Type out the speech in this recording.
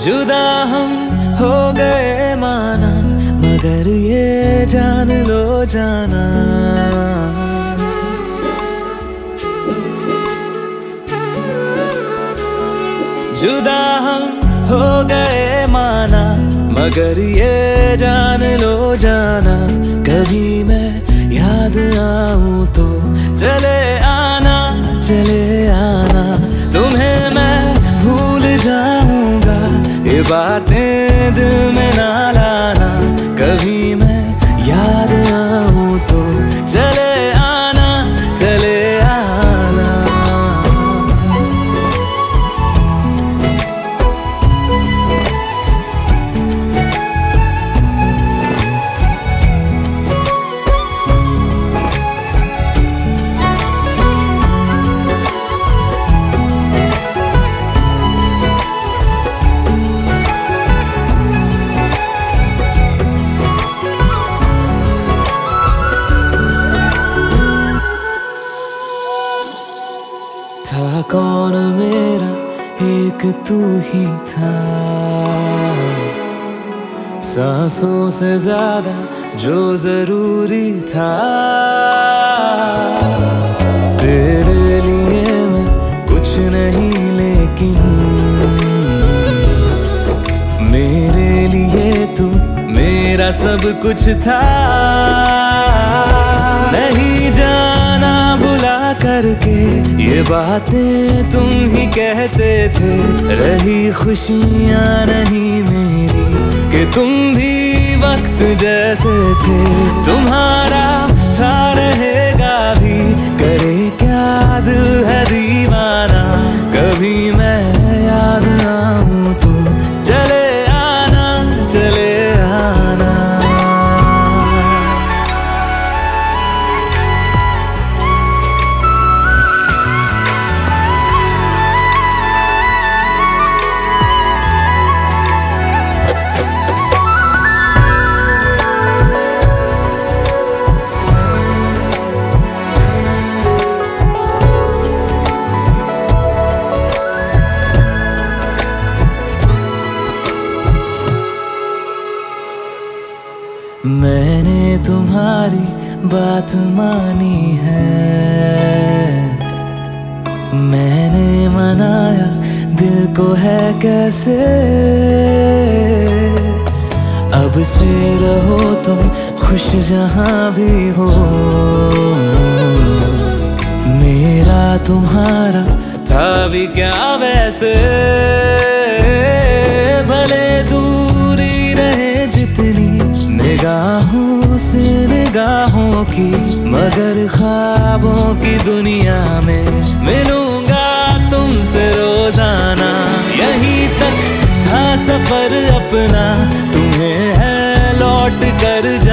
जुदा हम हो गए माना, मगर ये जान लो जाना, जुदा हम हो गए माना, मगर ये जान लो जाना, कभी मैं याद आऊं तो चले आना, चले आना, तुम्हें मैं भूल जाऊंगा, ये बातें दिल में ना लाना, कभी मैं याद आऊं तो चले आना, चले आना। था कौन मेरा, एक तू ही था, सांसों से ज्यादा जो जरूरी था, तेरे लिए मैं कुछ नहीं लेकिन मेरे लिए तू मेरा सब कुछ था, नहीं जाना भुला करके ये बातें तुम ही कहते थे, रही खुशियाँ नहीं मेरी कि तुम भी वक्त जैसे थे, तुम्हारा था रहेगा भी, करे क्या दिल है दीवाना, कभी मैं याद आऊं तो चले आना, चले आना। मैंने तुम्हारी बात मानी है, मैंने मनाया दिल को है कैसे, अब से रहो तुम खुश जहां भी हो, मेरा तुम्हारा था भी क्या वैसे, भले दूरी रहे जितनी निगाहों से निगाहों की, मगर ख्वाबों की दुनिया में मिलूंगा तुमसे रोजाना, यहीं तक था सफर अपना, तुम्हें है लौट कर